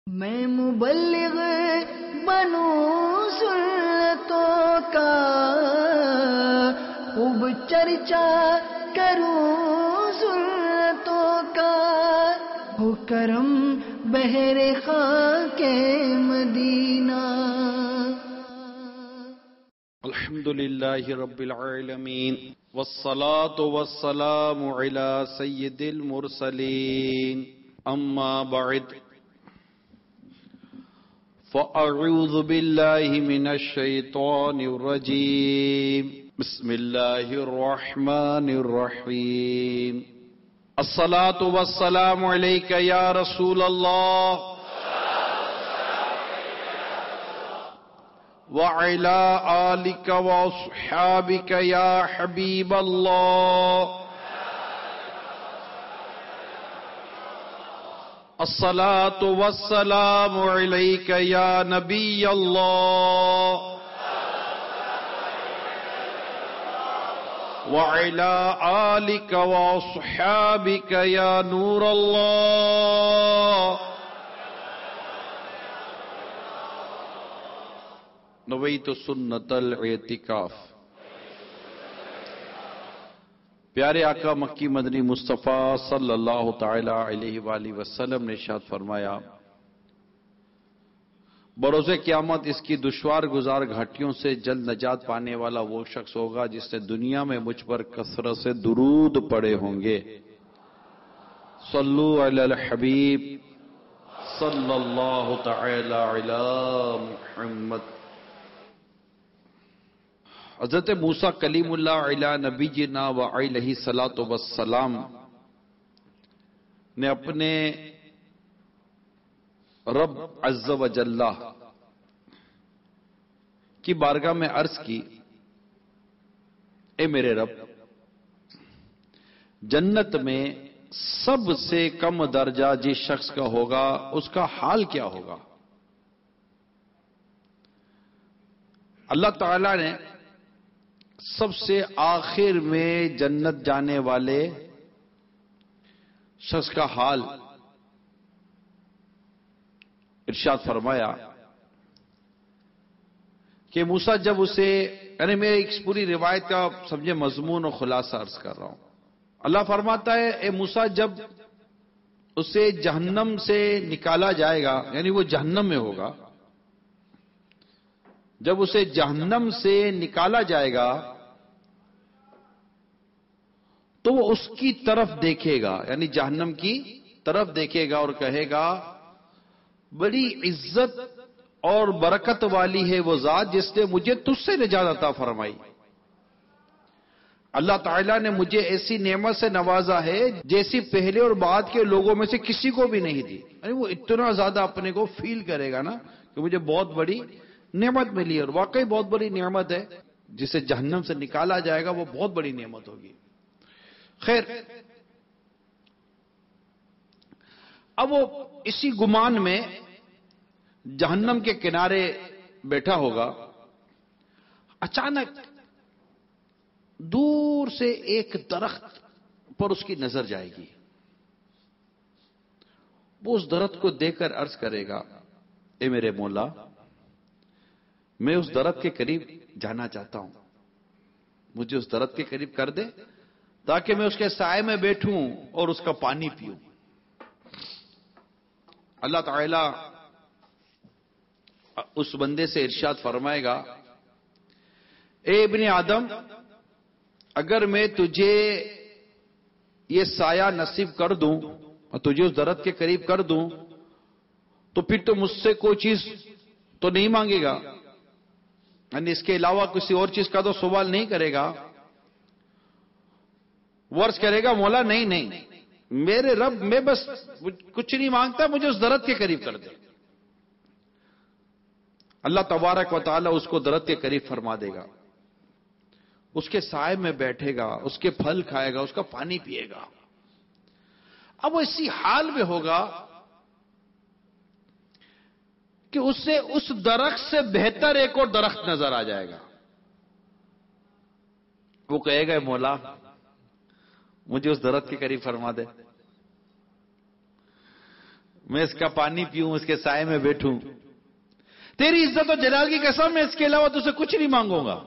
میں مبلغ بنوں سنتوں کا، خوب چرچا کروں سنتوں کا، ہو کرم بہر خاک مدینہ۔ الحمد للہ رب العالمین، والصلاة والسلام علی سید المرسلین، اما بعد فاعوذ باللہ من الشیطان الرجیم، بسم اللہ الرحمن الرحیم۔ الصلاة والسلام علیک یا رسول اللہ وعلى آلك وأصحابك يا حبيب الله، الصلاة والسلام عليك يا نبي الله، وعلى آلك وأصحابك يا نور الله، نویت سنت الاعتکاف۔ پیارے آقا مکی مدنی مصطفیٰ صلی اللہ تعالی علیہ وآلہ وسلم نے ارشاد فرمایا، بروز قیامت اس کی دشوار گزار گھاٹیوں سے جلد نجات پانے والا وہ شخص ہوگا جس نے دنیا میں مجھ پر کثرت سے درود پڑے ہوں گے۔ صلو علی الحبیب صلی اللہ تعالی علی محمد۔ حضرت موسیٰ کلیم اللہ علی نبی جنا و علیہ الصلاۃ والسلام نے اپنے رب عز و جل کی بارگاہ میں عرض کی، اے میرے رب، جنت میں سب سے کم درجہ جس شخص کا ہوگا اس کا حال کیا ہوگا؟ اللہ تعالی نے سب سے آخر میں جنت جانے والے شخص کا حال ارشاد فرمایا کہ موسیٰ جب اسے، یعنی میں ایک پوری روایت کا سمجھے مضمون اور خلاصہ عرض کر رہا ہوں۔ اللہ فرماتا ہے، اے موسیٰ جب اسے جہنم سے نکالا جائے گا، یعنی وہ جہنم میں ہوگا، جب اسے جہنم سے نکالا جائے گا تو وہ اس کی طرف دیکھے گا، یعنی جہنم کی طرف دیکھے گا اور کہے گا، بڑی عزت اور برکت والی ہے وہ ذات جس نے مجھے تجھ سے نجات عطا فرمائی۔ اللہ تعالیٰ نے مجھے ایسی نعمت سے نوازا ہے جیسی پہلے اور بعد کے لوگوں میں سے کسی کو بھی نہیں دی۔ یعنی وہ اتنا زیادہ اپنے کو فیل کرے گا نا کہ مجھے بہت بڑی نعمت ملی، اور واقعی بہت بڑی نعمت ہے۔ جسے جہنم سے نکالا جائے گا وہ بہت بڑی نعمت ہوگی۔ خیر، اب وہ اسی گمان میں جہنم کے کنارے بیٹھا ہوگا، اچانک دور سے ایک درخت پر اس کی نظر جائے گی۔ وہ اس درخت کو دیکھ کر عرض کرے گا، اے میرے مولا، میں اس درخت کے قریب جانا چاہتا ہوں، مجھے اس درخت کے قریب کر دے تاکہ میں اس کے سائے میں بیٹھوں اور اس کا پانی پیوں۔ اللہ تعالی اس بندے سے ارشاد فرمائے گا، اے ابن آدم، اگر میں تجھے یہ سایہ نصیب کر دوں اور تجھے اس درخت کے قریب کر دوں تو پھر تو مجھ سے کوئی چیز تو نہیں مانگے گا، یعنی اس کے علاوہ کسی اور چیز کا تو سوال نہیں کرے گا۔ وہ عرض کرے گا، مولا نہیں نہیں، میرے رب، میں بس کچھ نہیں مانگتا، مجھے اس درخت کے قریب کر دے۔ اللہ تبارک و تعالی اس کو درخت کے قریب فرما دے گا، اس کے سائے میں بیٹھے گا، اس کے پھل کھائے گا، اس کا پانی پیے گا۔ اب وہ اسی حال میں ہوگا کہ اسے اس درخت سے بہتر ایک اور درخت نظر آ جائے گا۔ وہ کہے گا، مولا مجھے اس درخت کے قریب فرما دے، میں اس کا پانی پیوں، اس کے سائے میں بیٹھوں، تیری عزت و جلال کی قسم میں اس کے علاوہ تجھ سے کچھ نہیں مانگوں گا۔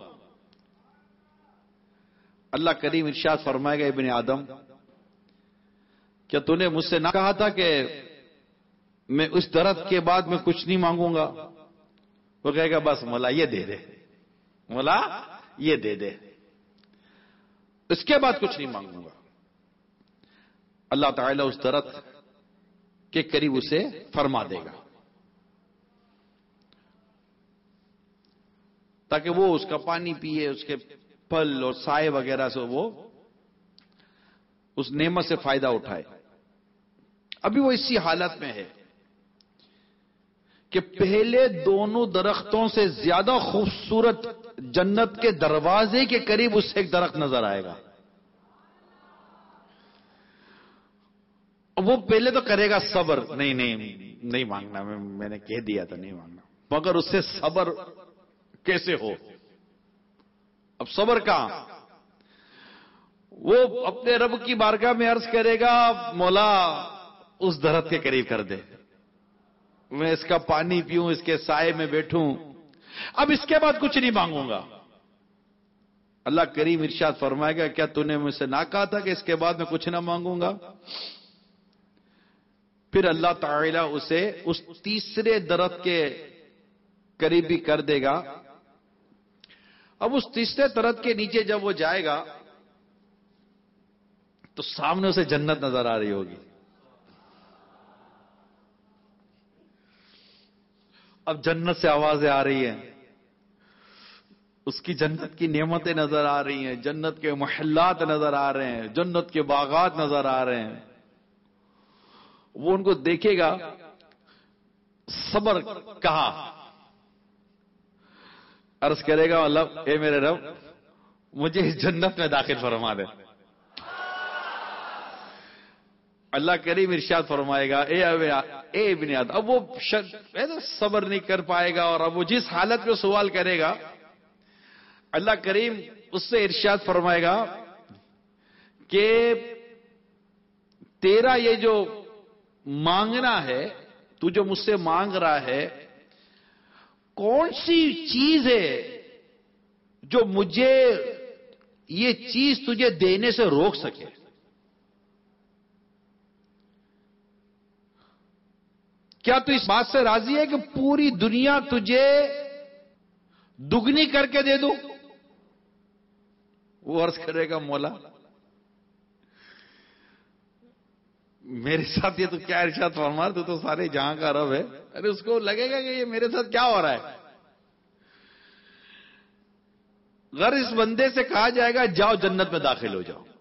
اللہ کریم ارشاد فرمائے گا ابن آدم کیا تو نے مجھ سے نہ کہا تھا کہ میں اس درخت کے بعد میں کچھ نہیں مانگوں گا؟ وہ کہے گا بس مولا یہ دے دے، مولا یہ دے دے، اس کے بعد کچھ نہیں مانگوں گا۔ اللہ تعالیٰ اس درخت کے قریب اسے فرما دے گا تاکہ وہ اس کا پانی پیے، اس کے پھل اور سائے وغیرہ سے وہ اس نعمت سے فائدہ اٹھائے۔ ابھی وہ اسی حالت میں ہے کہ پہلے دونوں درختوں سے زیادہ خوبصورت جنت کے دروازے کے قریب اس سے ایک درخت نظر آئے گا۔ وہ پہلے تو کرے گا صبر، نہیں مانگنا، میں نے کہہ دیا تھا نہیں مانگنا، مگر اس سے صبر کیسے ہو؟ اب صبر کہاں؟ وہ اپنے رب کی بارگاہ میں عرض کرے گا مولا اس درخت کے قریب کر دے، میں اس کا پانی پیوں، اس کے سائے میں بیٹھوں، اب اس کے بعد کچھ نہیں مانگوں گا۔ اللہ کریم ارشاد فرمائے گا کیا تو نے مجھ سے نہ کہا تھا کہ اس کے بعد میں کچھ نہ مانگوں گا؟ پھر اللہ تعالیٰ اسے اس تیسرے درخت کے قریب بھی کر دے گا۔ اب اس تیسرے درخت کے نیچے جب وہ جائے گا تو سامنے اسے جنت نظر آ رہی ہوگی۔ اب جنت سے آوازیں آ رہی ہیں، اس کی جنت کی نعمتیں نظر آ رہی ہیں، جنت کے محلات نظر آ رہے ہیں، جنت کے باغات نظر آ رہے ہیں۔ وہ ان کو دیکھے گا، صبر کہا، عرض کرے گا اللہ اے میرے رب مجھے اس جنت میں داخل فرما دے۔ اللہ کریم ارشاد فرمائے گا اے ابن آدم، اب وہ صبر نہیں کر پائے گا، اور اب وہ جس حالت میں سوال کرے گا اللہ کریم اس سے ارشاد فرمائے گا کہ تیرا یہ جو مانگنا ہے، تو جو مجھ سے مانگ رہا ہے، کون سی چیز ہے جو مجھے یہ چیز تجھے دینے سے روک سکے؟ کیا تو اس بات سے راضی ہے کہ پوری دنیا تجھے دگنی کر کے دے دوں؟ وہ عرض کرے گا مولا میرے ساتھ یہ تو کیا ارشاد فرما، تو سارے جہاں کا رب ہے۔ ارے اس کو لگے گا کہ یہ میرے ساتھ کیا ہو رہا ہے۔ اگر اس بندے سے کہا جائے گا جاؤ جنت میں داخل ہو جاؤ،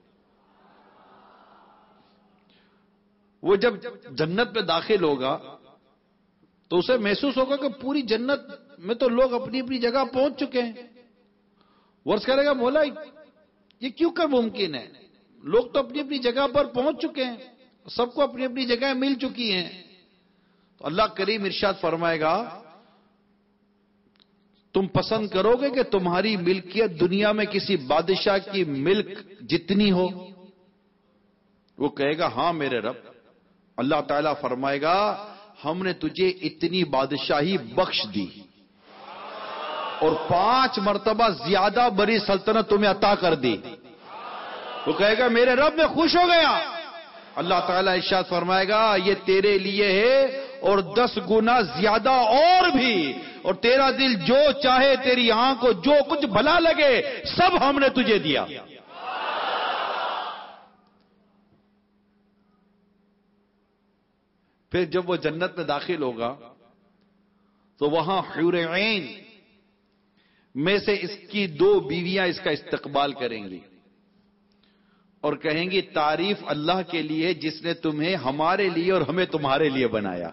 وہ جب جنت میں داخل ہوگا تو اسے محسوس ہوگا کہ پوری جنت میں تو لوگ اپنی اپنی جگہ پہنچ چکے ہیں۔ وہ عرض کرے گا مولا یہ کیوں کر ممکن ہے؟ لوگ تو اپنی اپنی جگہ پر پہنچ چکے ہیں، سب کو اپنی اپنی جگہ مل چکی ہیں۔ تو اللہ کریم ارشاد فرمائے گا تم پسند کرو گے کہ تمہاری ملکیت دنیا میں کسی بادشاہ کی ملک جتنی ہو؟ وہ کہے گا ہاں میرے رب۔ اللہ تعالیٰ فرمائے گا ہم نے تجھے اتنی بادشاہی بخش دی اور 5 مرتبہ زیادہ بڑی سلطنت تمہیں عطا کر دی۔ وہ کہے گا میرے رب میں خوش ہو گیا۔ اللہ تعالیٰ ارشاد فرمائے گا یہ تیرے لیے ہے اور 10 گنا زیادہ اور بھی، اور تیرا دل جو چاہے، تیری آنکھ کو جو کچھ بھلا لگے سب ہم نے تجھے دیا۔ پھر جب وہ جنت میں داخل ہوگا تو وہاں حور عین میں سے اس کی 2 بیویاں اس کا استقبال کریں گی اور کہیں گی تعریف اللہ کے لیے جس نے تمہیں ہمارے لیے اور ہمیں تمہارے لیے بنایا۔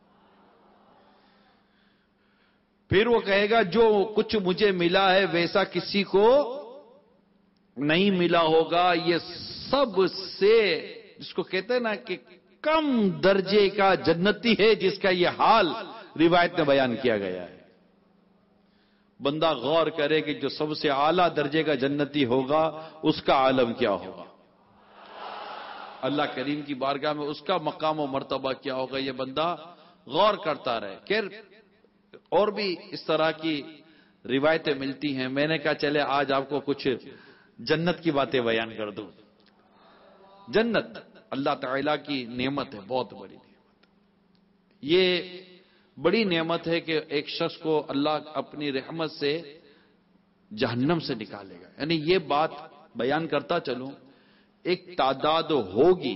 پھر وہ کہے گا جو کچھ مجھے ملا ہے ویسا کسی کو نہیں ملا ہوگا، یہ سب سے جس کو کہتے ہیں نا کہ کم درجے کا جنتی ہے جس کا یہ حال روایت میں بیان کیا گیا ہے۔ بندہ غور کرے کہ جو سب سے اعلیٰ درجے کا جنتی ہوگا اس کا عالم کیا ہوگا۔ اللہ کریم کی بارگاہ میں اس کا مقام و مرتبہ کیا ہوگا، یہ بندہ غور کرتا رہے. خیر اور بھی اس طرح کی روایتیں ملتی ہیں. میں نے کہا چلے آج آپ کو کچھ جنت کی باتیں بیان کر دوں. جنت اللہ تعالیٰ کی نعمت ہے، بہت بڑی نعمت. یہ بڑی نعمت ہے کہ ایک شخص کو اللہ اپنی رحمت سے جہنم سے نکالے گا. یعنی یہ بات بیان کرتا چلوں، ایک تعداد ہوگی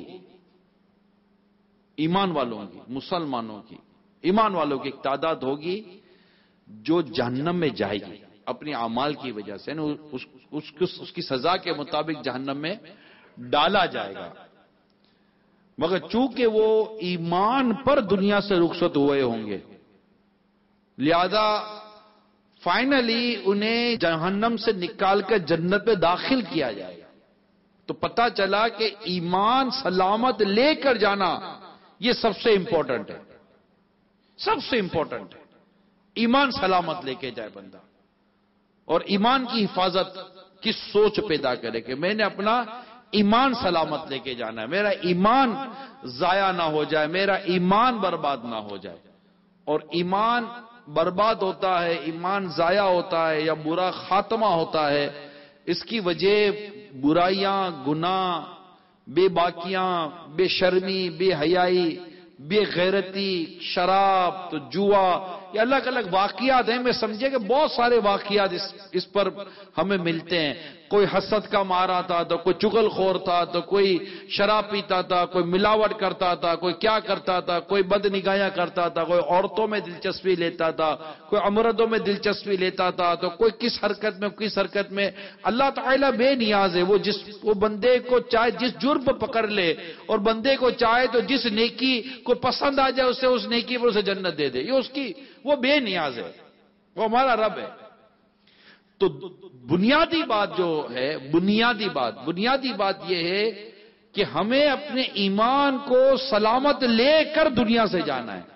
ایمان والوں کی، مسلمانوں کی، ایمان والوں کی ایک تعداد ہوگی جو جہنم میں جائے گی اپنی اعمال کی وجہ سے. یعنی اس کی سزا کے مطابق جہنم میں ڈالا جائے گا، مگر چونکہ وہ ایمان پر دنیا سے رخصت ہوئے ہوں گے، لہذا فائنلی انہیں جہنم سے نکال کر جنت میں داخل کیا جائے گا. تو پتہ چلا کہ ایمان سلامت لے کر جانا یہ سب سے امپورٹنٹ ہے، سب سے امپورٹنٹ ہے. ایمان سلامت لے کے جائے بندہ، اور ایمان کی حفاظت کی سوچ پیدا کرے کہ میں نے اپنا ایمان سلامت لے کے جانا ہے، میرا ایمان ضائع نہ ہو جائے، میرا ایمان برباد نہ ہو جائے. اور ایمان برباد ہوتا ہے، ایمان ضائع ہوتا ہے یا برا خاتمہ ہوتا ہے، اس کی وجہ برائیاں، گناہ، بے باکیاں، بے شرمی، بے حیائی، بے غیرتی، شراب، تو جوا، یہ الگ الگ واقعات ہیں. میں سمجھے کہ بہت سارے واقعات اس پر ہمیں ملتے ہیں. کوئی حسد کا مارا تھا تو کوئی چغل خور تھا تو کوئی شراب پیتا تھا، کوئی ملاوٹ کرتا تھا، کوئی کیا کرتا تھا، کوئی بد نگاہیاں کرتا تھا، کوئی عورتوں میں دلچسپی لیتا تھا، کوئی امردوں میں دلچسپی لیتا تھا، تو کوئی کس حرکت میں کس حرکت میں. اللہ تعالیٰ بے نیاز ہے. وہ بندے کو چاہے جس جرم پر پکڑ لے، اور بندے کو چاہے تو جس نیکی کو پسند آ جائے اسے اس نیکی پر اسے جنت دے دے. یہ اس کی، وہ بے نیاز ہے، وہ ہمارا رب ہے. تو بنیادی بات جو ہے، بنیادی بات یہ ہے کہ ہمیں اپنے ایمان کو سلامت لے کر دنیا سے جانا ہے.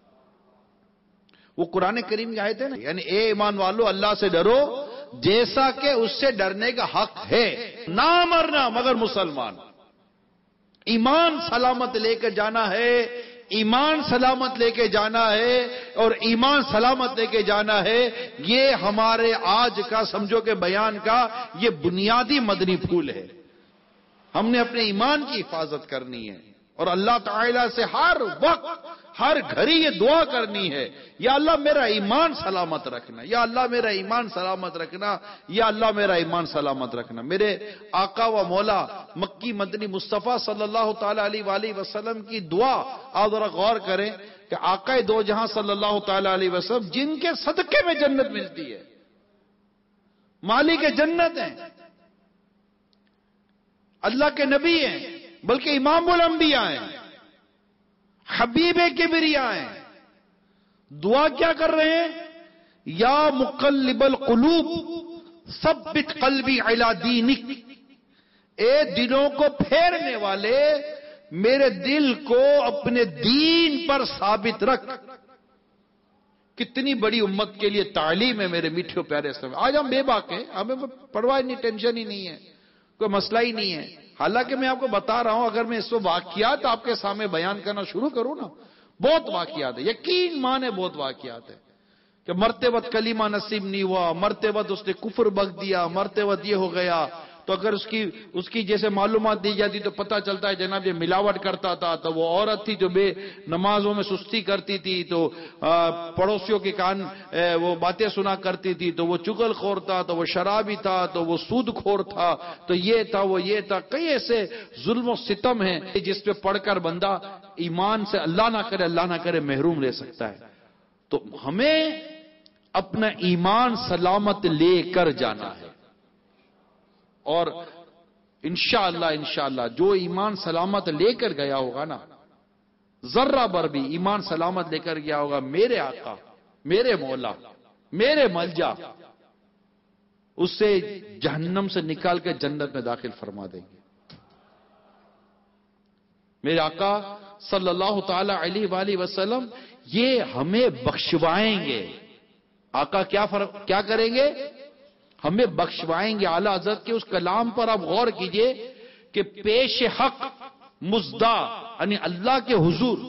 وہ قرآن کریم کی آیت ہے نا، یعنی اے ایمان والو اللہ سے ڈرو جیسا کہ اس سے ڈرنے کا حق ہے، نہ مرنا مگر مسلمان. ایمان سلامت لے کر جانا ہے، ایمان سلامت لے کے جانا ہے، اور ایمان سلامت لے کے جانا ہے. یہ ہمارے آج کا سمجھو کہ بیان کا یہ بنیادی مدنی پھول ہے. ہم نے اپنے ایمان کی حفاظت کرنی ہے، اور اللہ تعالیٰ سے ہر وقت ہر گھڑی یہ دعا کرنی ہے، یا اللہ میرا ایمان سلامت رکھنا، یا اللہ میرا ایمان سلامت رکھنا، یا اللہ میرا ایمان سلامت رکھنا. میرے آقا و مولا مکی مدنی مصطفیٰ صلی اللہ تعالی علیہ وآلہ وسلم کی دعا آپ ذرا غور کریں کہ آقا دو جہاں صلی اللہ تعالی علیہ وسلم جن کے صدقے میں جنت ملتی ہے، مالک جنت ہیں، اللہ کے نبی ہیں، بلکہ امام الانبیاء ہیں، حبیب کبریاء ہیں. دعا کیا کر رہے ہیں؟ یا مقلب القلوب ثبت قلبی علی دینک، اے دلوں کو پھیرنے والے میرے دل کو اپنے دین پر ثابت رکھ. کتنی بڑی امت کے لیے تعلیم ہے میرے میٹھے پیارے سب. آج ہم بے باک ہیں، ہمیں پرواہ نہیں، ٹینشن ہی نہیں ہے، کوئی مسئلہ ہی نہیں ہے. حالانکہ میں آپ کو بتا رہا ہوں، اگر میں اس واقعات آپ کے سامنے بیان کرنا شروع کروں نا، بہت واقعات ہے، یقین مانے بہت واقعات ہے کہ مرتے وقت کلمہ نصیب نہیں ہوا، مرتے وقت اس نے کفر بک دیا، مرتے وقت یہ ہو گیا. تو اگر اس کی جیسے معلومات دی جاتی تو پتہ چلتا ہے جناب یہ ملاوٹ کرتا تھا، تو وہ عورت تھی جو بے نمازوں میں سستی کرتی تھی، تو پڑوسیوں کے کان وہ باتیں سنا کرتی تھی، تو وہ چغل خور تھا، تو وہ شرابی تھا، تو وہ سود خور تھا، تو یہ تھا وہ یہ تھا. کئی ایسے ظلم و ستم ہیں جس پہ پڑھ کر بندہ ایمان سے اللہ نہ کرے محروم رہ سکتا ہے. تو ہمیں اپنا ایمان سلامت لے کر جانا ہے، اور انشاءاللہ جو ایمان سلامت لے کر گیا ہوگا نا، ذرہ بر بھی ایمان سلامت لے کر گیا ہوگا، میرے آقا، میرے مولا، میرے ملجا اسے جہنم سے نکال کے جنت میں داخل فرما دیں گے. میرے آقا صلی اللہ تعالی علیہ وآلہ وسلم یہ ہمیں بخشوائیں گے. آقا کیا کریں گے؟ ہمیں بخشوائیں گے. اعلیٰ حضرت کے اس کلام پر آپ غور کیجئے کہ پیش حق مزدہ یعنی اللہ کے حضور،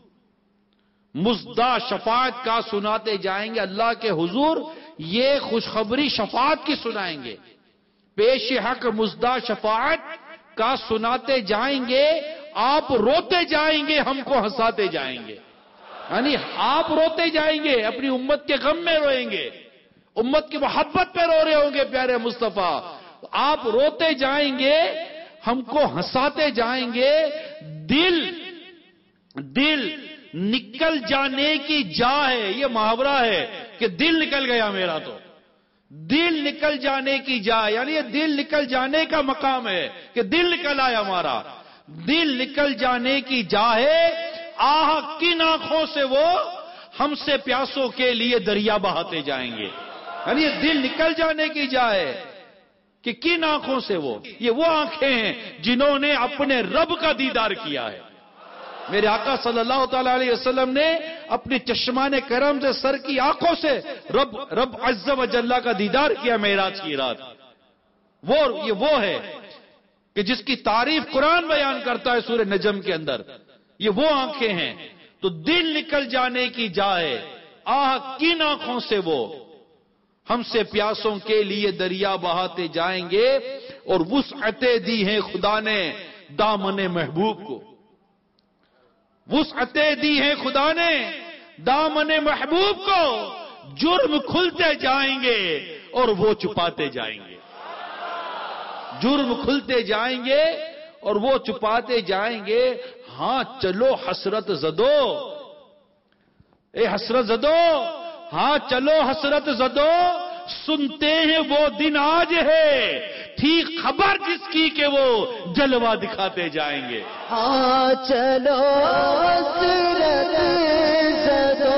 مزدہ شفاعت کا سناتے جائیں گے اللہ کے حضور، یہ خوشخبری شفاعت کی سنائیں گے، پیش حق مزدہ شفاعت کا سناتے جائیں گے، آپ روتے جائیں گے، ہم کو ہنساتے جائیں گے، یعنی آپ روتے جائیں گے، اپنی امت کے غم میں روئیں گے، امت کی محبت پہ رو رہے ہوں گے پیارے مصطفیٰ، آپ روتے جائیں گے، ہم کو ہنساتے جائیں گے، دل نکل جانے کی جا ہے، یہ محاورہ ہے کہ دل نکل گیا میرا، تو دل نکل جانے کی جا، یعنی یہ دل نکل جانے کا مقام ہے کہ دل نکل آیا ہمارا، دل نکل جانے کی جا ہے، آہ کن آنکھوں سے وہ ہم سے پیاسوں کے لیے دریا بہاتے جائیں گے، یعنی یہ دل نکل جانے کی جا ہے کہ کن آنکھوں سے یہ وہ آنکھیں ہیں جنہوں نے اپنے رب کا دیدار کیا ہے۔ میرے آقا صلی اللہ تعالی علیہ وسلم نے اپنے چشمان کرم سے سر کی آنکھوں سے رب عز و جل کا دیدار کیا معراج کی رات، یہ وہ ہے کہ جس کی تعریف قرآن بیان کرتا ہے سورہ نجم کے اندر، یہ وہ آنکھیں ہیں، تو دل نکل جانے کی جا ہے، آہ کن آنکھوں سے وہ ہم سے پیاسوں کے لیے دریا بہاتے جائیں گے، اور وسعتیں دی ہیں خدا نے دامن محبوب کو، وسعتیں دی ہیں خدا نے دامن محبوب کو، جرم کھلتے جائیں گے اور وہ چھپاتے جائیں گے، جرم کھلتے جائیں گے اور وہ چھپاتے جائیں گے۔ ہاں چلو حسرت زدو، اے حسرت زدو، ہاں چلو حسرت زدو، سنتے ہیں وہ دن آج ہے، تھی خبر جس کی کہ وہ جلوہ دکھاتے جائیں گے۔ ہاں چلو حسرت زدو،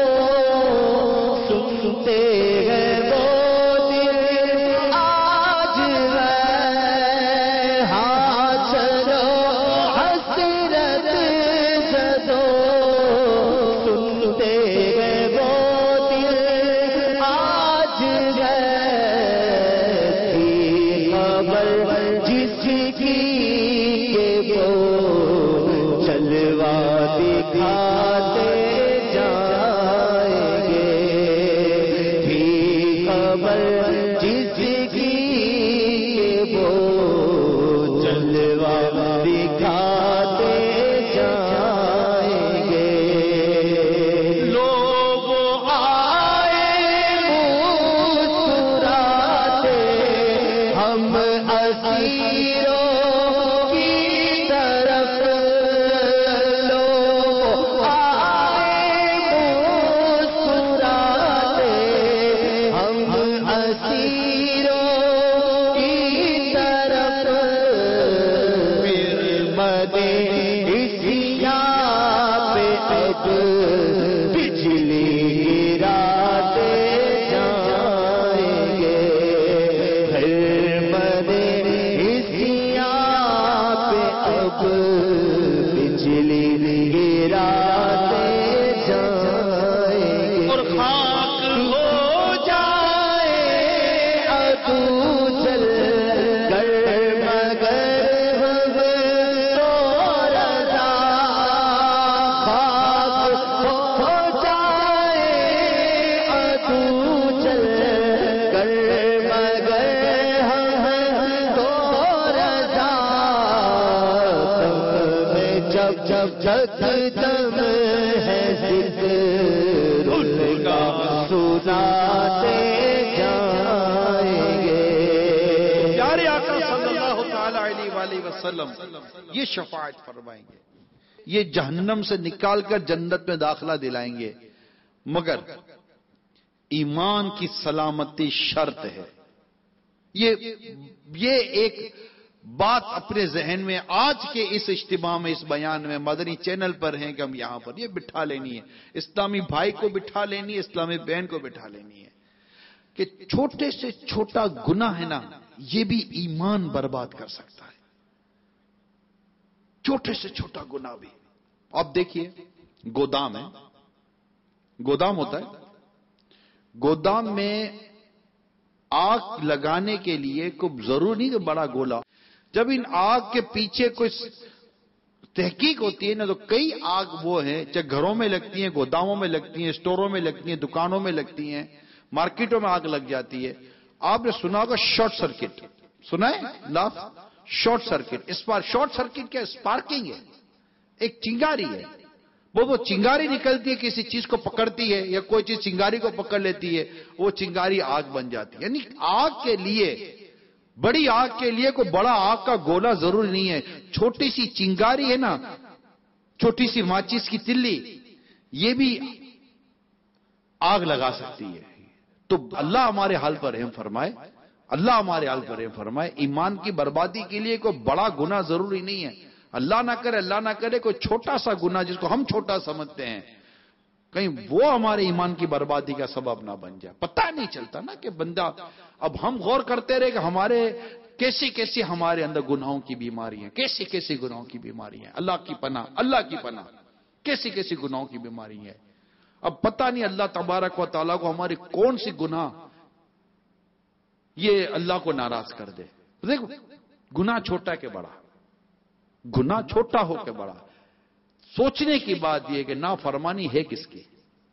سنتے ہیں وہ دن آج ہے، ہاں چلو حسرت زدو، سنتے ہیں وہ دن آج ہے، تھی خبر جس کی کہ وہ جلوہ دکھاتے جائیں گے، تھی خبر جس کی کہ وہ جلوہ دکھاتے جائیں گے۔ لوگ آئے مسکراتے، ہم اسیروں کی طرف، لوگ آئے مسکراتے، ہم اسیروں کی طرف، پھر مدے اسیا پہ اب بجلی گراتے جائیں گے، پھر مدے اسیا پہ اب بجلی گراتے جائیں گے، اور خاک ہو جائے ادو جل کر مگر ہم تو رضا، خاک ہو جائے ادو جل کر مگر ہم تو رضا، تم میں جب جب دم ہے ذکر کا سناتے جائیں گے۔ پیارے آقا صلی اللہ تعالی علیہ وآلہ وسلم یہ شفاعت فرمائیں گے، یہ جہنم سے نکال کر جنت میں داخلہ دلائیں گے، مگر ایمان کی سلامتی شرط ہے۔ یہ ایک بات اپنے ذہن میں آج کے اس اجتماع میں، اس بیان میں، مدنی چینل پر ہیں کہ ہم یہاں پر یہ بٹھا لینی ہے، اسلامی بھائی کو بٹھا لینی ہے، اسلامی بہن کو بٹھا لینی ہے کہ چھوٹے سے چھوٹا گناہ ہے نا، یہ بھی ایمان برباد کر سکتا ہے، چھوٹے سے چھوٹا گناہ بھی۔ اب دیکھیے گودام ہے، گودام ہوتا ہے، گودام میں آگ لگانے کے لیے کوئی ضروری نہیں کہ بڑا گولا، جب ان آگ کے پیچھے کوئی تحقیق ہوتی ہے نا تو کئی آگ وہ ہیں چاہے گھروں میں لگتی ہیں، گوداموں میں لگتی ہیں، اسٹوروں میں لگتی ہیں، دکانوں میں لگتی ہیں، مارکیٹوں میں آگ لگ جاتی ہے. آپ نے سنا ہوگا شارٹ سرکٹ، سنا ہے لفظ شارٹ سرکٹ. اس بار شارٹ سرکٹ کیا اسپارکنگ ہے، ایک چنگاری ہے. وہ چنگاری نکلتی ہے، کسی چیز کو پکڑتی ہے یا کوئی چیز چنگاری کو پکڑ لیتی ہے، وہ چنگاری آگ بن جاتی ہے. یعنی آگ کے لیے، بڑی آگ کے لیے کوئی بڑا آگ کا گولا ضروری نہیں ہے. چھوٹی سی چنگاری ہے نا، چھوٹی سی ماچس کی تلی، یہ بھی آگ لگا سکتی ہے. تو اللہ ہمارے حال پر رحم فرمائے، اللہ ہمارے حال پر رحم فرمائے. ایمان کی بربادی کے لیے کوئی بڑا گناہ ضروری نہیں ہے. اللہ نہ کرے، اللہ نہ کرے کوئی چھوٹا سا گناہ جس کو ہم چھوٹا سمجھتے ہیں، کہیں وہ ہمارے ایمان کی بربادی کا سبب نہ بن جائے. پتہ نہیں چلتا نا کہ بندہ، اب ہم غور کرتے رہے کہ ہمارے کیسی ہمارے اندر گناہوں کی بیماری ہیں، کیسی گناہوں کی بیماری ہیں. اللہ کی پناہ، اللہ کی پناہ، کیسی گناہوں کی بیماری ہے. اب پتہ نہیں اللہ تبارک و تعالیٰ کو ہماری کون سی گناہ یہ اللہ کو ناراض کر دے. دیکھو گناہ چھوٹا کہ بڑا، گناہ چھوٹا ہو کہ بڑا، سوچنے کی بات یہ کہ نافرمانی ہے کس کی،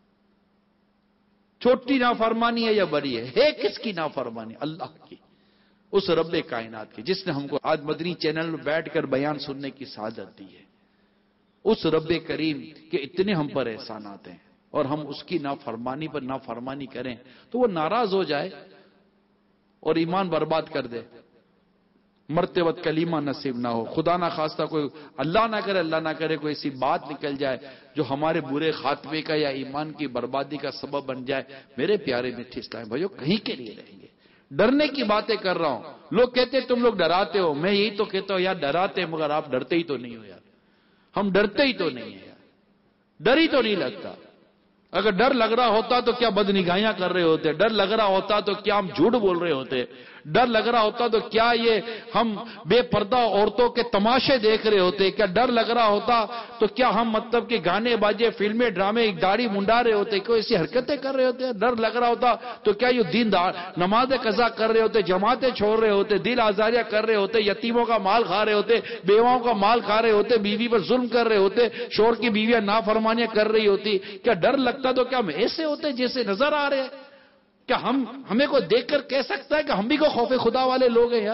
چھوٹی نافرمانی ہے یا بڑی ہے کس کی نافرمانی؟ اللہ کی، اس رب کائنات کی جس نے ہم کو آج مدنی چینل میں بیٹھ کر بیان سننے کی سعادت دی ہے. اس رب کریم کے اتنے ہم پر احسانات ہیں اور ہم اس کی نافرمانی پر نافرمانی کریں تو وہ ناراض ہو جائے اور ایمان برباد کر دے، مرتے وقت کلیمہ نصیب نہ ہو. خدا نہ خواستہ کوئی، اللہ نہ کرے کوئی ایسی بات نکل جائے جو ہمارے برے خاتمے کا یا ایمان کی بربادی کا سبب بن جائے. میرے پیارے میٹھے اسلام بھائیو، کہیں کے لیے رہیں گے. ڈرنے کی باتیں کر رہا ہوں. لوگ کہتے تم لوگ ڈراتے ہو، میں یہی تو کہتا ہوں یار ڈراتے مگر آپ ڈرتے ہی تو نہیں ہو یار. ہم ڈرتے ہی تو نہیں ہیں یار، ڈر ہی تو نہیں لگتا. اگر ڈر لگ رہا ہوتا تو کیا بدنگاہیاں کر رہے ہوتے، ڈر لگ رہا ہوتا تو کیا ہم جھوٹ بول رہے ہوتے، ڈر لگ رہا ہوتا تو کیا یہ ہم بے پردہ عورتوں کے تماشے دیکھ رہے ہوتے، کیا ڈر لگ رہا ہوتا تو کیا ہم مطلب کہ گانے باجے فلمیں ڈرامے داڑھی منڈا رہے ہوتے، کوئی ایسی حرکتیں کر رہے ہوتے. ڈر لگ رہا ہوتا تو کیا یہ دین نماز قضا کر رہے ہوتے، جماعتیں چھوڑ رہے ہوتے، دل آزاریاں کر رہے ہوتے، یتیموں کا مال کھا رہے ہوتے، بیواؤں کا مال کھا رہے ہوتے، بیوی پر ظلم کر رہے ہوتے، شوہر کی بیویاں نافرمانیاں کر رہی ہوتی. کیا ڈر لگتا تو کیا ہم ایسے ہوتے جیسے نظر آ رہے ہیں؟ کیا ہمیں کوئی دیکھ کر کہہ سکتا ہے کہ ہم بھی کو خوف خدا والے لوگ ہیں یار؟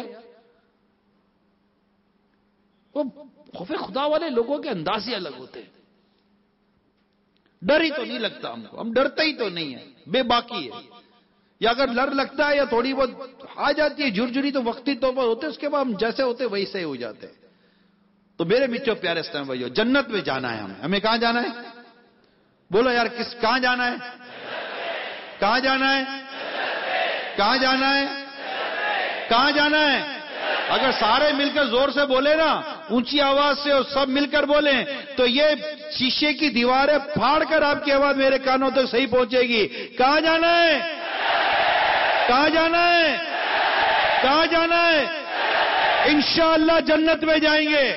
وہ خوف خدا والے لوگوں کے انداز ہی الگ ہوتے ہیں. ڈر ہی تو نہیں لگتا ہم کو، ہم ڈرتے ہی تو نہیں ہیں، بے باکی ہے. یا اگر ڈر لگتا ہے یا تھوڑی بہت آ جاتی ہے جھرجھری تو وقتی طور پر ہوتے، اس کے بعد ہم جیسے ہوتے ویسے ہی ہو جاتے ہیں. تو میرے میٹھے پیارے اسلام بھائیو، جنت میں جانا ہے ہمیں کہاں جانا ہے؟ بولو یار کہاں جانا ہے؟ کہاں جانا ہے؟ کہاں جانا ہے؟ کہاں جانا ہے؟ اگر سارے مل کر زور سے بولے نا، اونچی آواز سے اور سب مل کر بولیں تو یہ شیشے کی دیواریں پھاڑ کر آپ کی آواز میرے کانوں تک صحیح پہنچے گی. کہاں جانا ہے؟ کہاں جانا ہے؟ کہاں جانا ہے؟ انشاءاللہ جنت میں جائیں گے،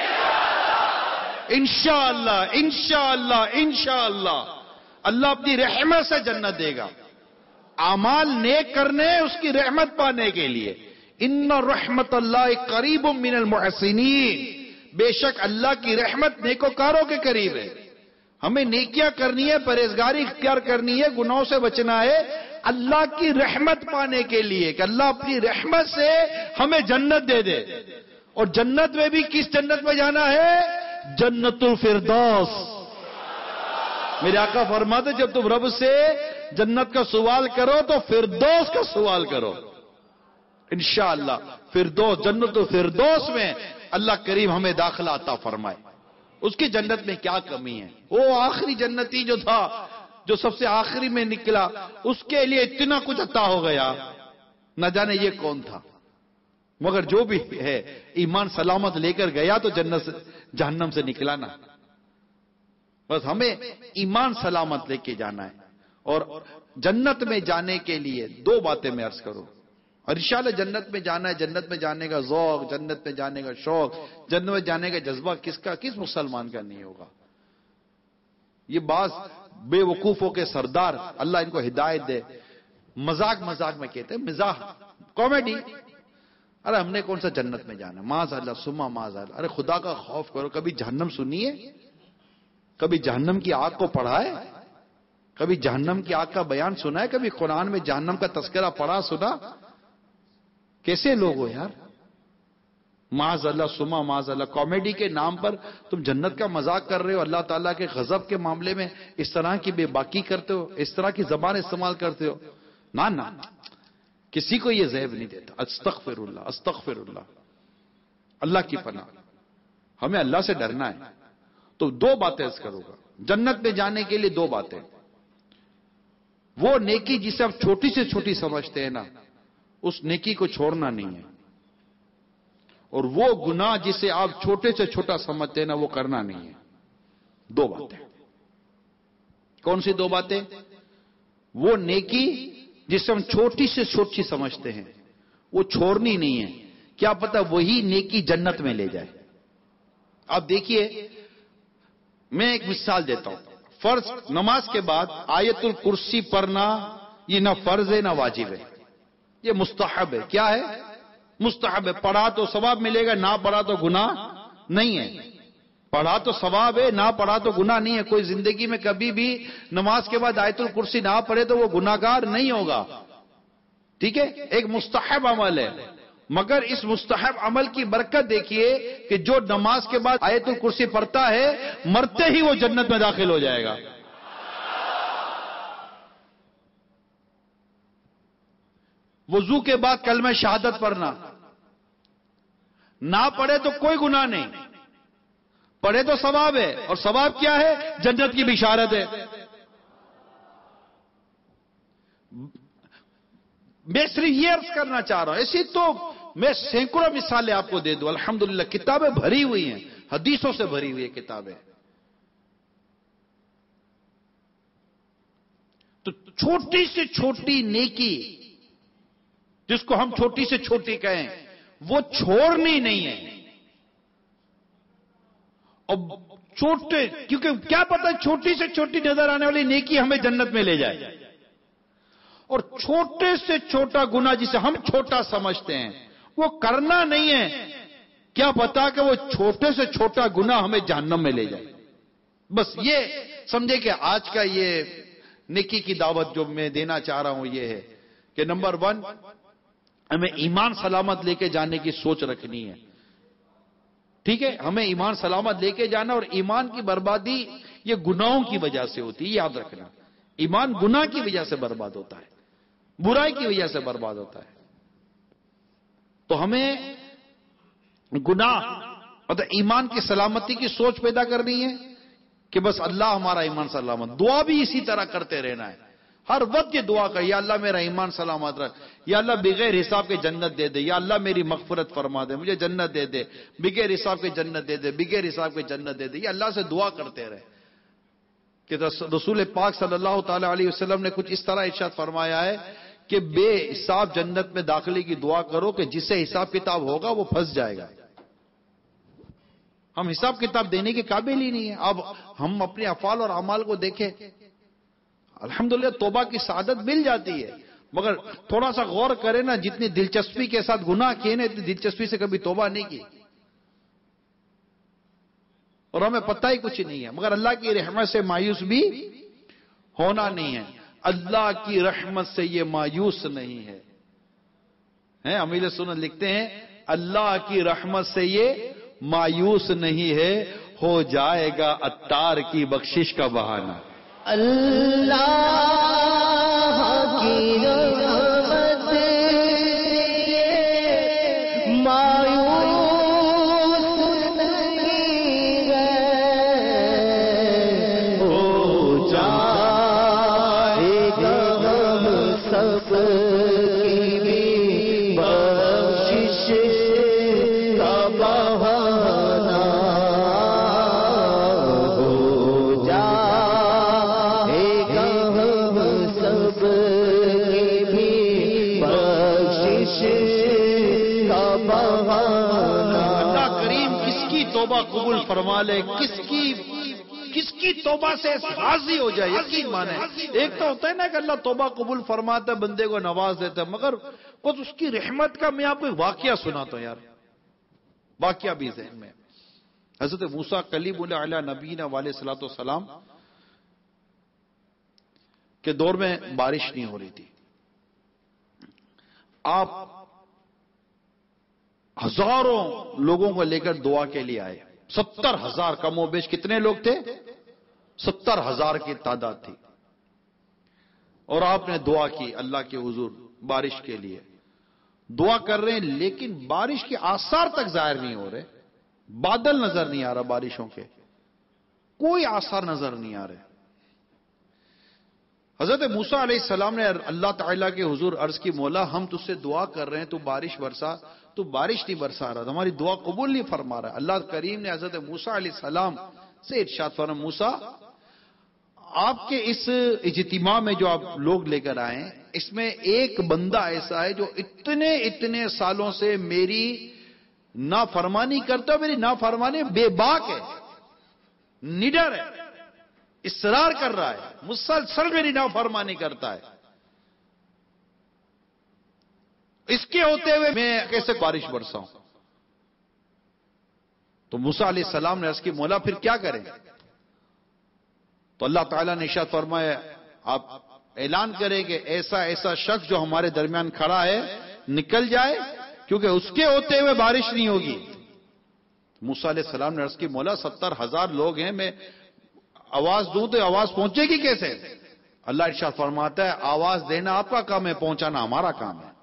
انشاءاللہ انشاءاللہ انشاءاللہ. اللہ اپنی رحمت سے جنت دے گا. اعمال نیک کرنے اس کی رحمت پانے کے لیے. ان رحمت اللہ قریب من المحسنین، بے شک اللہ کی رحمت نیکوکاروں کے قریب ہے. ہمیں نیکیاں کرنی ہے، پرہیزگاری اختیار کرنی ہے، گناہوں سے بچنا ہے اللہ کی رحمت پانے کے لیے کہ اللہ اپنی رحمت سے ہمیں جنت دے دے. اور جنت میں بھی کس جنت میں جانا ہے؟ جنت الفردوس. میرے آقا فرماتے جب تم رب سے جنت کا سوال کرو تو فردوس کا سوال کرو. انشاءاللہ فردوس، جنت الفردوس میں اللہ کریم ہمیں داخلہ عطا فرمائے. اس کی جنت میں کیا کمی ہے؟ وہ آخری جنتی جو تھا، جو سب سے آخری میں نکلا، اس کے لیے اتنا کچھ عطا ہو گیا، نہ جانے یہ کون تھا. مگر جو بھی ہے ایمان سلامت لے کر گیا تو جنت سے جہنم سے نکلا نا. بس ہمیں ایمان سلامت لے کے جانا ہے. اور جنت میں جانے کے لیے دو باتیں میں عرض کروں. اور انشاءاللہ جنت میں جانا ہے، جنت میں جانے کا ذوق، جنت میں جانے کا شوق، جنت میں جانے کا جذبہ کس مسلمان کا نہیں ہوگا؟ یہ بعض بے وقوفوں کے سردار، اللہ ان کو ہدایت دے، مذاق میں کہتے ہیں، مزاح، کامیڈی. ارے ہم نے کون سا جنت میں جانا، معاذ اللہ سما معاذ اللہ. ارے خدا کا خوف کرو. کبھی جہنم سنی ہے؟ کبھی جہنم کی آگ کو پڑھا ہے؟ کبھی جہنم کی آگ کا بیان سنا ہے؟ کبھی قرآن میں جہنم کا تذکرہ پڑھا سنا؟ کیسے لوگ ہو یار؟ معاذ اللہ سما معاذ اللہ. کامیڈی کے نام پر تم جنت کا مذاق کر رہے ہو، اللہ تعالیٰ کے غضب کے معاملے میں اس طرح کی بے باکی کرتے ہو، اس طرح کی زبان استعمال کرتے ہو. نہ کسی کو یہ زیب نہیں دیتا. استغفر اللہ استغفر اللہ. اللہ کی پناہ. ہمیں اللہ سے ڈرنا ہے. تو دو باتیں اس کروں گا جنت میں جانے کے لیے. دو باتیں. وہ نیکی جسے آپ چھوٹی سے چھوٹی سمجھتے ہیں نا، اس نیکی کو چھوڑنا نہیں ہے. اور وہ گناہ جسے آپ چھوٹے سے چھوٹا سمجھتے ہیں نا، وہ کرنا نہیں ہے. دو باتیں. کون سی دو باتیں؟ وہ نیکی جسے ہم چھوٹی سے چھوٹی سمجھتے ہیں، وہ چھوڑنی نہیں ہے. کیا پتہ وہی نیکی جنت میں لے جائے. آپ دیکھیے، میں ایک مثال دیتا ہوں. فرض نماز کے بعد آیت الکرسی پڑھنا یہ نہ فرض ہے نہ واجب ہے، یہ مستحب ہے. کیا ہے؟ مستحب ہے. پڑھا تو ثواب ملے گا، نہ پڑھا تو گناہ نہیں ہے. پڑھا تو ثواب ہے، نہ پڑھا تو گناہ نہیں ہے. کوئی زندگی میں کبھی بھی نماز کے بعد آیت الکرسی نہ پڑھے تو وہ گناہگار نہیں ہوگا. ٹھیک ہے؟ ایک مستحب عمل ہے. مگر اس مستحب عمل کی برکت دیکھیے کہ جو نماز کے بعد آیت الکرسی پڑھتا ہے مرتے ہی وہ جنت میں داخل ہو جائے گا. وضو کے بعد کلمہ شہادت پڑھنا، نہ پڑھے تو کوئی گناہ نہیں، پڑھے تو ثواب ہے. اور ثواب کیا ہے؟ جنت کی بشارت ہے. میں صرف یہ عرض کرنا چاہ رہا ہوں. ایسی تو میں سینکڑوں مثالیں آپ کو دے دوں. الحمدللہ کتابیں بھری ہوئی ہیں، حدیثوں سے بھری ہوئی ہیں کتابیں. تو چھوٹی سے چھوٹی نیکی جس کو ہم چھوٹی سے چھوٹی کہیں، وہ چھوڑنی نہیں ہے. اور چھوٹے، کیونکہ کیا پتہ چھوٹی سے چھوٹی نظر آنے والی نیکی ہمیں جنت میں لے جائے. اور چھوٹے سے چھوٹا گناہ جسے ہم چھوٹا سمجھتے ہیں وہ کرنا نہیں ہے. کیا پتا کہ وہ چھوٹے سے چھوٹا گناہ ہمیں جہنم میں لے جائے. بس یہ سمجھے کہ آج کا یہ نیکی کی دعوت جو میں دینا چاہ رہا ہوں یہ ہے کہ نمبر 1 ہمیں ایمان سلامت لے کے جانے کی سوچ رکھنی ہے. ٹھیک ہے؟ ہمیں ایمان سلامت لے کے جانا. اور ایمان کی بربادی یہ گناہوں کی وجہ سے ہوتی ہے، یاد رکھنا. ایمان گناہ کی وجہ سے برباد ہوتا ہے، برائی کی وجہ سے برباد ہوتا ہے. تو ہمیں گناہ مطلب ایمان کی سلامتی کی سوچ پیدا کرنی ہے کہ بس اللہ ہمارا ایمان سلامت. دعا بھی اسی طرح کرتے رہنا ہے. ہر وقت یہ دعا کر، یا اللہ میرا ایمان سلامت رکھ، یا اللہ بغیر حساب کے جنت دے دے، یا اللہ میری مغفرت فرما دے، مجھے جنت دے دے، بغیر حساب کے جنت دے دے، بغیر حساب کے جنت دے دے. یہ اللہ سے دعا کرتے رہے. کہ رسول پاک صلی اللہ تعالی علیہ وسلم نے کچھ اس طرح ارشاد فرمایا ہے کہ بے حساب جنت میں داخلے کی دعا کرو کہ جس سے حساب کتاب ہوگا وہ پھنس جائے گا. ہم حساب کتاب دینے کے قابل ہی نہیں ہیں. اب ہم اپنے افعال اور اعمال کو دیکھیں. الحمدللہ توبہ کی سعادت مل جاتی ہے، مگر تھوڑا سا غور کریں نا، جتنی دلچسپی کے ساتھ گناہ کیے نا اتنی دلچسپی سے کبھی توبہ نہیں کی. اور ہمیں پتہ ہی کچھ نہیں ہے. مگر اللہ کی رحمت سے مایوس بھی ہونا نہیں ہے. اللہ کی رحمت سے یہ مایوس نہیں ہے. امیل سنت لکھتے ہیں اللہ کی رحمت سے یہ مایوس نہیں ہے، ہو جائے گا عطار کی بخشش کا بہانہ. اللہ کی رحمت سے مایوس نہیں ہے، ہو جائے گا ہم سب کی بھی بخشش کا بہانہ. توبہ قبول فرما لے. کس کی کی توبہ سے راضی ہو جائے، یقین مانے. ایک تو ہوتا ہے نا کہ اللہ توبہ قبول فرماتا ہے، بندے کو نواز دیتا ہے، مگر بس اس کی رحمت کا میں آپ کو ایک واقعہ سناتا ہوں یار، واقعہ بھی ذہن میں. حضرت موسیٰ کلیم اللہ علیہ نبینا علیہ الصلوۃ والسلام کے دور میں بارش نہیں ہو رہی تھی. آپ ہزاروں لوگوں کو لے کر دعا کے لیے آئے. 70,000 کم و بیش کتنے لوگ تھے؟ 70,000 کی تعداد تھی. اور آپ نے دعا کی اللہ کے حضور بارش کے لیے. دعا کر رہے ہیں لیکن بارش کے آثار تک ظاہر نہیں ہو رہے. بادل نظر نہیں آ رہا بارشوں کے، کوئی آثار نظر نہیں آ رہے. حضرت موسیٰ علیہ السلام نے اللہ تعالیٰ کے حضور عرض کی، مولا ہم تجھ سے دعا کر رہے ہیں تو بارش برسا، تو بارش نہیں برسا رہا، ہماری دعا قبول نہیں فرما رہا. اللہ کریم نے حضرت موسیٰ علیہ السلام سے ارشاد فرمایا، موسیٰ آپ کے اس اجتماع میں جو آپ لوگ لے کر آئے ہیں، اس میں ایک بندہ ایسا ہے جو اتنے سالوں سے میری نافرمانی کرتا ہے، میری نافرمانی بے باک ہے، نڈر ہے، اصرار کر رہا ہے، مسلسل میری نافرمانی کرتا ہے. اس کے ہوتے ہوئے میں کیسے بارش برساؤں؟ تو موسیٰ علیہ السلام نے عرض کی، مولا پھر کیا کریں؟ تو اللہ تعالیٰ نے ارشاد فرمایا، آپ اعلان کریں کہ ایسا شخص جو ہمارے درمیان کھڑا ہے نکل جائے، کیونکہ اس کے ہوتے ہوئے بارش نہیں ہوگی. موسیٰ علیہ السلام نے عرض کی، مولا 70,000 لوگ ہیں، میں آواز دوں تو آواز پہنچے گی کیسے؟ اللہ ارشاد فرماتا ہے، آواز دینا آپ کا کام ہے، پہنچانا ہمارا کام ہے.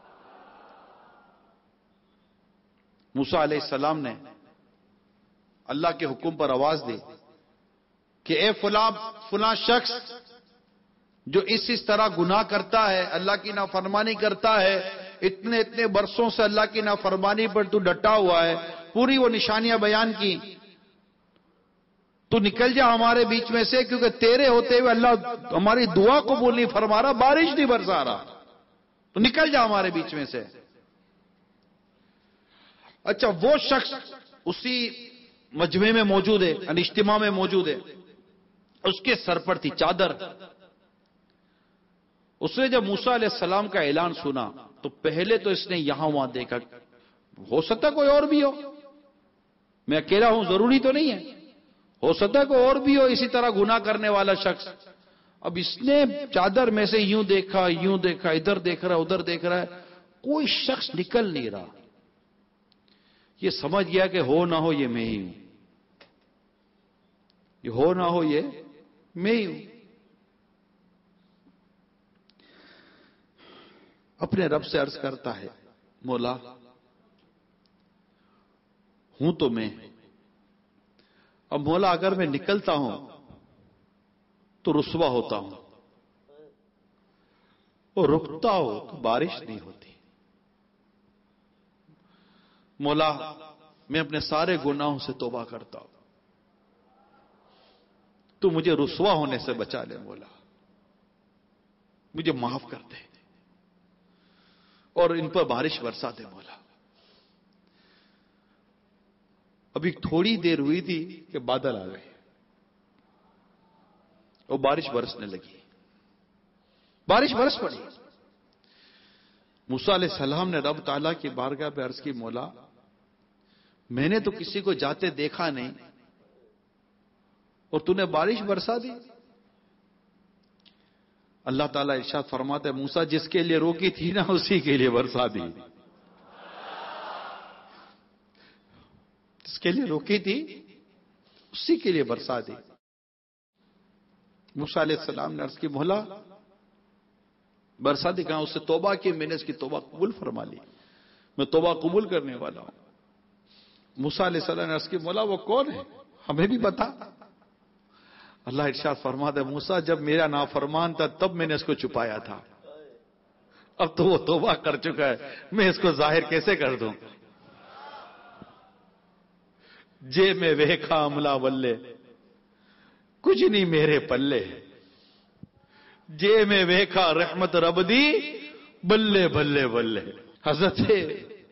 موسیٰ علیہ السلام نے اللہ کے حکم پر آواز دی کہ اے فلاں شخص جو اس طرح گناہ کرتا ہے، اللہ کی نافرمانی کرتا ہے، اتنے برسوں سے اللہ کی نافرمانی پر تو ڈٹا ہوا ہے، پوری وہ نشانیاں بیان کی، تو نکل جا ہمارے بیچ میں سے، کیونکہ تیرے ہوتے ہوئے اللہ ہماری دعا قبول نہیں فرما رہا، بارش نہیں برسا رہا، تو نکل جا ہمارے بیچ میں سے. اچھا، وہ شخص اسی مجمع میں موجود ہے، اجتماع میں موجود ہے، اس کے سر پر تھی چادر. اس نے جب موسیٰ علیہ السلام کا اعلان سنا تو پہلے تو اس نے یہاں وہاں دیکھا، ہو سکتا کوئی اور بھی ہو، میں اکیلا ہوں ضروری تو نہیں ہے، ہو سکتا ہے کوئی اور بھی ہو اسی طرح گناہ کرنے والا شخص. اب اس نے چادر میں سے یوں دیکھا، ادھر دیکھ رہا، ادھر دیکھ رہا ہے، کوئی شخص نکل نہیں رہا. یہ سمجھ گیا کہ ہو نہ ہو یہ میں ہی ہوں، یہ ہو نہ ہو یہ میں ہی ہوں. اپنے رب سے عرض کرتا ہے، مولا ہوں تو میں، اب مولا اگر میں نکلتا ہوں تو رسوا ہوتا ہوں، اور رکتا ہو تو بارش نہیں ہوتی. مولا میں اپنے سارے گناہوں سے توبہ کرتا ہوں، تو مجھے رسوا ہونے سے بچا لے، مولا مجھے معاف کر دے اور ان پر بارش برسا دے. مولا ابھی تھوڑی دیر ہوئی تھی کہ بادل آ گئے اور بارش برسنے لگی، بارش برس پڑی. موسیٰ علیہ السلام نے رب تعالیٰ کی بارگاہ پہ عرض کی، مولا میں نے تو کسی کو جاتے دیکھا نہیں اور تو نے بارش برسا دی. اللہ تعالیٰ ارشاد فرماتا ہے، موسیٰ جس کے لیے روکی تھی نا اسی کے لیے برسا دی، جس کے لیے روکی تھی اسی کے لیے برسا دی. موسیٰ علیہ السلام نے عرض کی، مولا برسا دی کہاں؟ اس سے توبہ کی، میں نے اس کی توبہ قبول فرما لی، میں توبہ قبول کرنے والا ہوں. موسیٰ علیہ السلام نے عرض کی، مولا وہ کون ہے ہمیں بھی بتا. اللہ ارشاد فرماتا ہے، موسیٰ جب میرا نافرمان تھا تب میں نے اس کو چھپایا تھا، اب تو وہ توبہ کر چکا ہے، میں اس کو ظاہر کیسے کر دوں؟ جے میں ویکھا عملہ ولے کچھ نہیں میرے پلے، جے میں ویکھا رحمت رب دی بلے بلے بلے. حضرت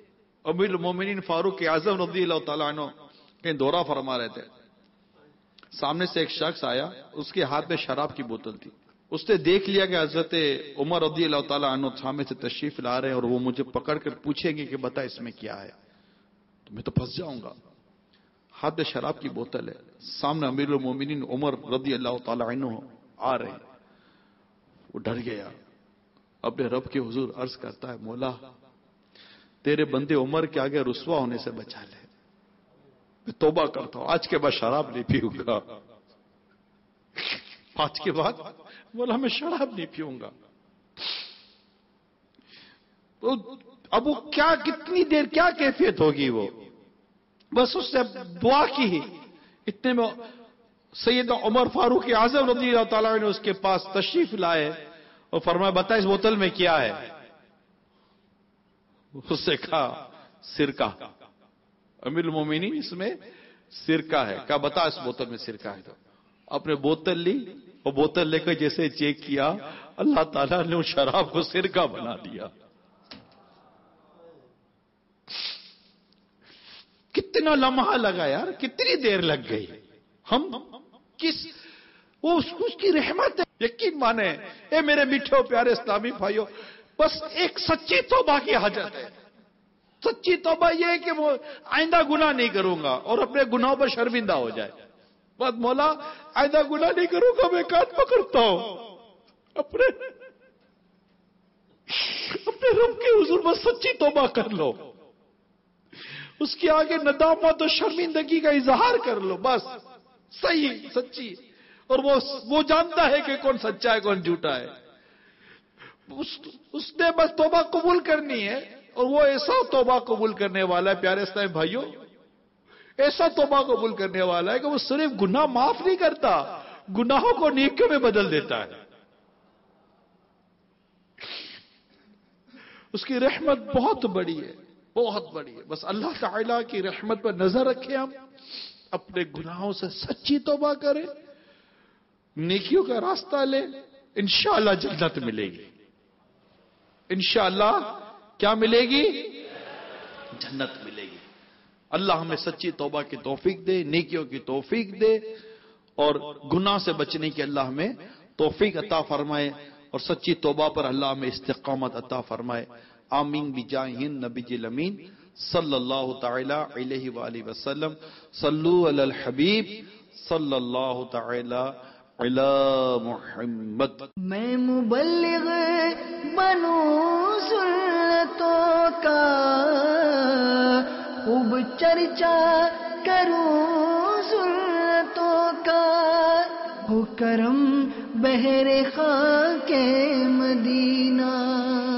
امیر المومنین فاروق اعظم رضی اللہ تعالیٰ عنہ کہیں دورہ فرما رہے تھے، سامنے سے ایک شخص آیا، اس کے ہاتھ میں شراب کی بوتل تھی. اس نے دیکھ لیا کہ حضرت عمر رضی اللہ تعالیٰ عنہ سامنے سے تشریف لا رہے ہیں اور وہ مجھے پکڑ کر پوچھیں گے کہ بتا اس میں کیا ہے، تو میں تو پھنس جاؤں گا. ہاتھ میں شراب کی بوتل ہے، سامنے امیر المومنین عمر رضی اللہ تعالیٰ عنہ آ رہے ہیں. وہ ڈر گیا، اپنے رب کے حضور عرض کرتا ہے مولا تیرے بندے عمر کے آگے رسوا ہونے سے بچا لے. میں توبہ کرتا ہوں، آج کے بعد شراب نہیں پیوں گا. آج کے بعد بولا میں شراب نہیں پیوں گا. اب وہ کیا کتنی دیر کیا کیفیت ہوگی، وہ بس اس نے دعا کی. اتنے میں سیدنا عمر فاروق اعظم رضی اللہ تعالیٰ نے اس کے پاس تشریف لائے اور فرمایا بتا اس بوتل میں کیا ہے. اس سے کہا سرکہ. امیر المومنین اس میں سرکہ ہے. کہا بتا اس بوتل میں سرکہ ہے. تو اپنے بوتل لی اور بوتل لے کر جیسے چیک کیا اللہ تعالیٰ نے اس شراب کو سرکہ بنا دیا. کتنا لمحہ لگا یار، کتنی دیر لگ گئی. ہم کس وہ اس کی رحمت ہے. یقین مانے اے میرے میٹھے اور پیارے اسلامی بھائیوں، بس ایک سچی توبہ کی حاجت ہے. سچی توبہ یہ ہے کہ وہ آئندہ گناہ نہیں کروں گا اور اپنے گناہوں پر شرمندہ ہو جائے. بس مولا آئندہ گناہ نہیں کروں گا، میں کان پکڑتا ہوں اپنے رب کے حضور میں وہ سچی توبہ کر لو، اس کے آگے ندامت اور شرمندگی کا اظہار کر لو، بس صحیح سچی. اور وہ جانتا ہے کہ کون سچا ہے کون جھوٹا ہے. اس نے بس توبہ قبول کرنی ہے، اور وہ ایسا توبہ قبول کرنے والا ہے پیارے اسلامی بھائیوں، ایسا توبہ قبول کرنے والا ہے کہ وہ صرف گناہ معاف نہیں کرتا، گناہوں کو نیکیوں میں بدل دیتا ہے. اس کی رحمت بہت بڑی ہے، بہت بڑی ہے. بس اللہ تعالیٰ کی رحمت پر نظر رکھیں، ہم اپنے گناہوں سے سچی توبہ کریں، نیکیوں کا راستہ لیں، انشاءاللہ جنت ملے گی. انشاءاللہ کیا ملے گی؟ جنت ملے گی. اللہ ہمیں سچی توبہ کی توفیق دے، نیکیوں کی توفیق دے، اور گناہ سے بچنے کی اللہ ہمیں توفیق عطا فرمائے، اور سچی توبہ پر اللہ ہمیں استقامت عطا فرمائے. آمین بجاہ نبی الامین صلی اللہ تعالی علیہ وآلہ وسلم. صلو علی الحبیب صلی اللہ تعالی علی محمد. میں مبلغ بنوں سنتوں کا، خوب چرچا کروں سنتوں کا، ہو کرم بہر خاک مدینہ.